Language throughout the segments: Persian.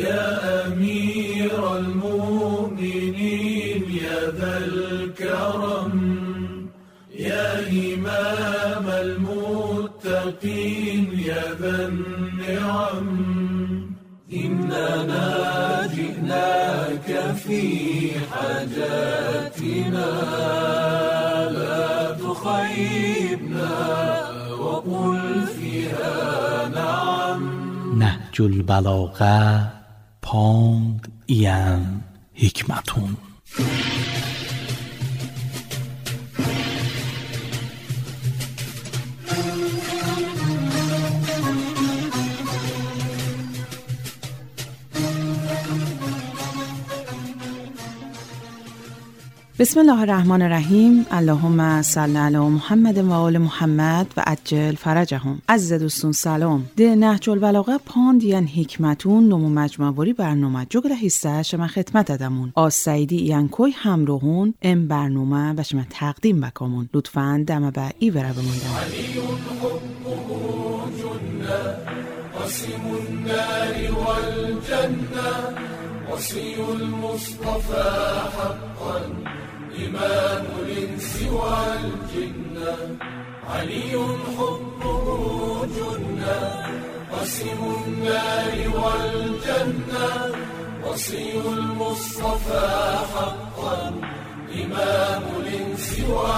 يا أمير المؤمنين يا ذا الكرم يا إمام المتقين يا ذا النعم إننا جئناك في حاجاتنا لا تخيبنا وقل فيها نعم. نهج البلاغه پوند این حکمتون. بسم الله الرحمن الرحیم. اللهم صل علی محمد و آل محمد و عجل فرجهم. عزیز دوستان سلام. ده نهج البلاغه پوند ین حکمتون نمو مجموعی برنامه جگل حصه شما خدمت ادمون. آس سعیدی ین کوی همراهون ام برنامه و شما تقدیم بکامون. لطفاً دم با ای وره بموندن. علی حبه جنة قسم النار والجنة وصي المصطفى حقا إمام الإنس والجنة. علي حبه جنة قسم النار والجنة وصي المصطفى حقا إمام الإنس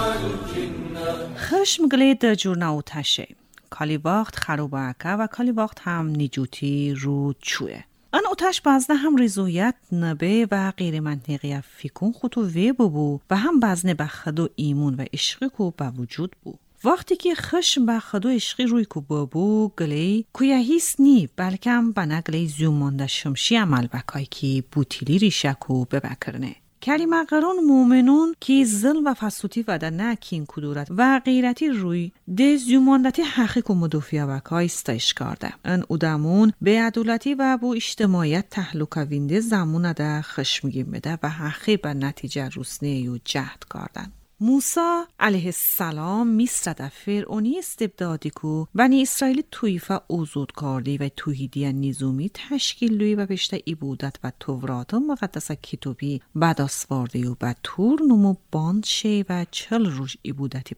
والجنة. خشم گلی در جور ناوتشه. کالی وقت خروباکه و کالی وقت هم نیجوتی رو چوه. آن آتش بازده هم رضایت نبه و غیر منطقی فکر خودو وی بو و هم بازده به خدا ایمون و عشقی کو با وجود بو. وقتی که خشم به خدا عشقی روی کو بو گلی کویا هیست نی بلکه هم بنا گلی زیومانده شمشی عمل بکای که بوتیلی ریشه کو ببکرنه. کلمه قرون مومنون که ظلم و فسوتی وده نکین کدورت و غیرتی روی ده زیوماندتی حقیق و مدافع وکای استایش کرده. ان ادمون به عدالتی و با اجتماعیت تحلوک وینده زمونه ده خشمگین بده و حقیق به نتیجه رسنه و جهد کردن. موسی علیه السلام میسر ده فرعونی استبدادی کو بنی اسرائیل تویفه اوزود کردی و توحیدی نظامی تشکیل لوی و بشته عبودت و تورات و مقدس کتابی بعد اسواردی و بعد تور نمو باند شی و 40 روز عبودتی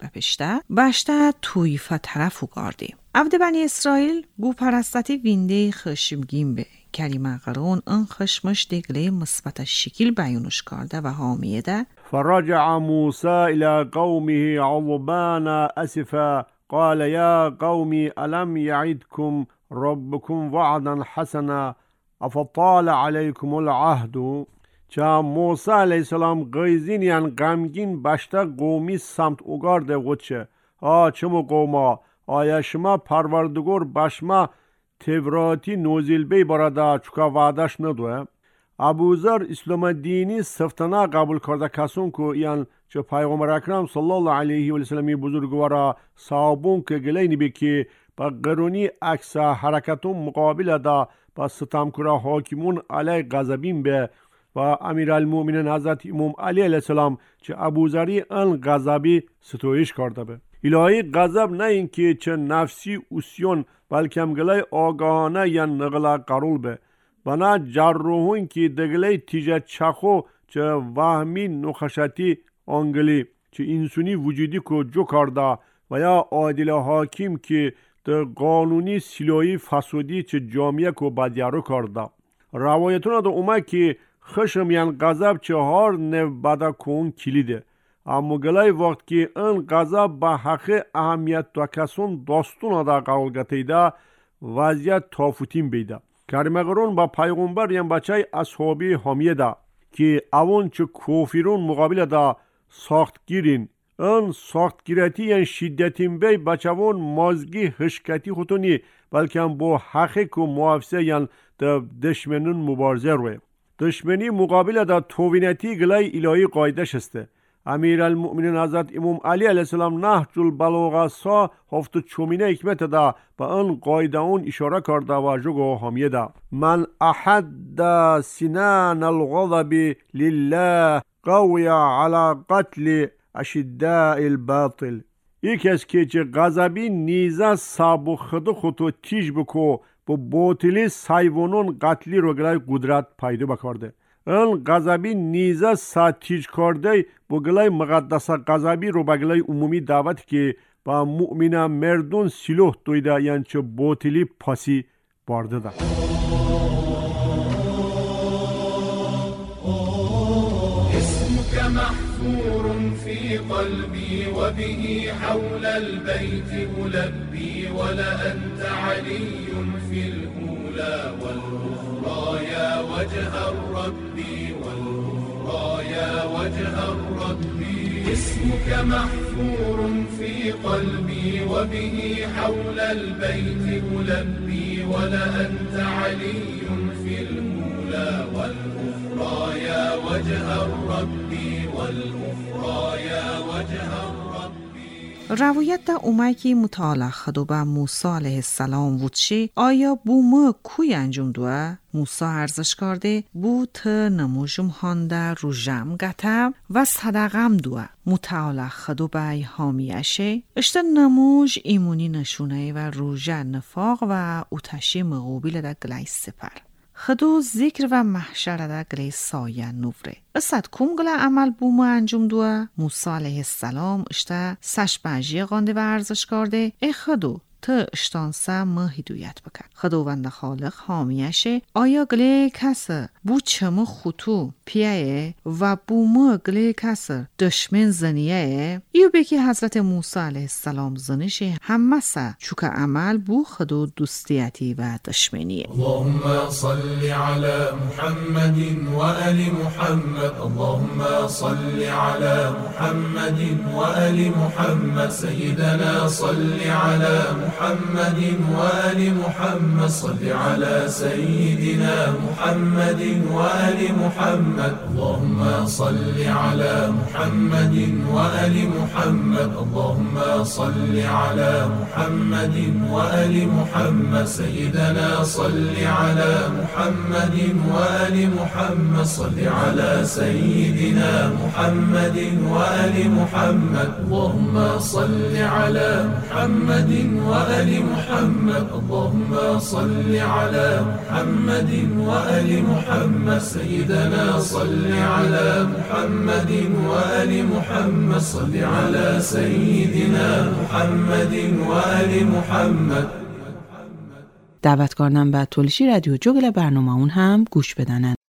بشته تویفه طرفو کردی. عبد بنی اسرائیل گو پرستتی وینده خشمگین به کلمه قرون ان خشمش دگله مثبت شکل بیانش کرده و حامیه ده. فرجع موسى إلى قومه غضبان أسفا قال يا قوم ألم يعدكم ربكم وعدا حسنا أفطال عليكم العهد. چه موسی علیه السلام غیزین یعنی غمگین بشته قومی سمت اوگارده وچه چمو قوما آیا شما پروردگار بشما توراتی نوزیل بی براده چکا وعدش ندوه. ابوذر اسلام دینی سفتنا قبول کرده کسون که یعنی چه پیغمبر اکرم صلی الله علیه و سلم بزرگوارا صحابون که گلینی بی که با قرونی عکس حرکتون مقابل دا با ستمکرا حاکمون علی غضبین به و امیرالمومنین حضرت امام علی علیه السلام چه ابوذری ان غضبی ستویش کرده به. الهی غضب نه این که چه نفسی اسیون بلکه هم گلی آگاهانه یا نقل قرول به. بنا جرروهون که دگلی تیجه چخو چه وهمی نخشتی آنگلی چه انسونی وجودی که جو کرده و یا عادل حاکم که ده قانونی سلوی فسودی چه جامعه که بدیارو کرده. روایتون ده اومه که خشم یعنی غضب چه هار نو بده کون کلیده. اما گلای وقت که این غضب به حق اهمیت و کسون داستون ده قرار گتیده وضعیت تافوتین بیده. کلمه قرون با پیغمبر یم بچه اصحابی حامیه ده که اون چه کوفیرون مقابل ده ساخت گیرین. این ساخت گیرتی یعنی شدتین بی بچه اون مازگی هشکتی خودونی بلکه هم با حقیق و محافظه یعنی ده دشمنون مبارزه روی. دشمنی مقابل ده توینتی گلای الهی قایده شسته. امیرالمؤمنین حضرت امام علی علیه السلام نهج البلاغه سا هفت چومینه حکمت ده به آن قاعده اون اشاره کرده و جگو حامیه ده. من احد سنان الغضب لله قوی علی قتل اشداء الباطل. یک از که چه غضبی نیزه سابو خودو تیج بکو bu botili sayvonun qatli رو گلای قدرت پیدا بکرده. این غضبی نیزه ساتیج کرده bu گلای مقدسه غضبی رو بگلای عمومی دعوت که با مؤمنه مردون سلوح دویده یعنی چه botili پاسی بارده ده. محفور في قلبي وبه حول البيت ألبي ولأنت علي في الأولى والأخرى يا وجه الرب والأخرى يا وجه الرب اسمك محفور في قلبي وبه حول البيت ألبي ولأنت علي في الأولى والأخرى يا وجه الرب والأخرى يا وجه الرب. روایت در اومکی مطالعه خدو به موسی علیه السلام وچی آیا بومه کوی انجام دوه؟ موسی ارزش کرده بود نموجم هانده رو جمع گتم و صدقم دوه مطالعه خدو به حامیشه اشته نموج ایمونی نشونه و روژه نفاق و اوتشی مقابل در گلی سپر خدو ذکر و محشر در گلی سایه نوره اسد کم گل عمل بومه انجام دوه موسی علیه السلام اشته سش بجیه گانده و ارزش کرده ای خدو تا اشتانسه ما هدایت بکن خداوند خالق حامیشه آیا گلی کسر بو چمو خطو پیه و بومه گلی کسر دشمن زنیه ایو بکی حضرت موسی علیه السلام زنشه همه سه چوک عمل بو خدو دوستیتی و دشمنیه. اللهم صل على محمد و آل محمد اللهم صل على محمد و آل محمد سيدنا صل على محمد وآل محمد صل على سيدنا محمد وآل محمد اللهم صل على محمد وآل محمد اللهم صل على محمد وآل محمد سيدنا صل على محمد وآل محمد صل على سيدنا محمد وآل محمد اللهم صل على محمد وآل محمد اللهم صل على محمد وآل محمد سيدنا صل على محمد وآل محمد صل على سيدنا محمد وآل محمد. دعوت کردم به تولشی رادیو جوگل برنامه اون هم گوش بدنن.